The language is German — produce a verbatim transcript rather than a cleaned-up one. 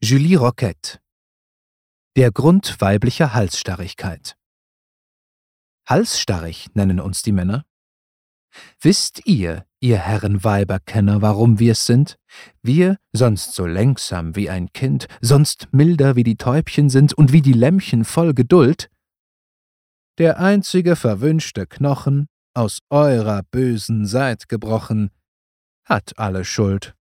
Julie Roquette. Der Grund weiblicher Halsstarrigkeit. Halsstarrig nennen uns die Männer. Wisst ihr, ihr Herren Weiberkenner, warum wir's sind? Wir, sonst so lenksam wie ein Kind, sonst milder wie die Täubchen sind und wie die Lämmchen voll Geduld? Der einzige verwünschte Knochen, aus eurer bösen Seid gebrochen, hat alle Schuld.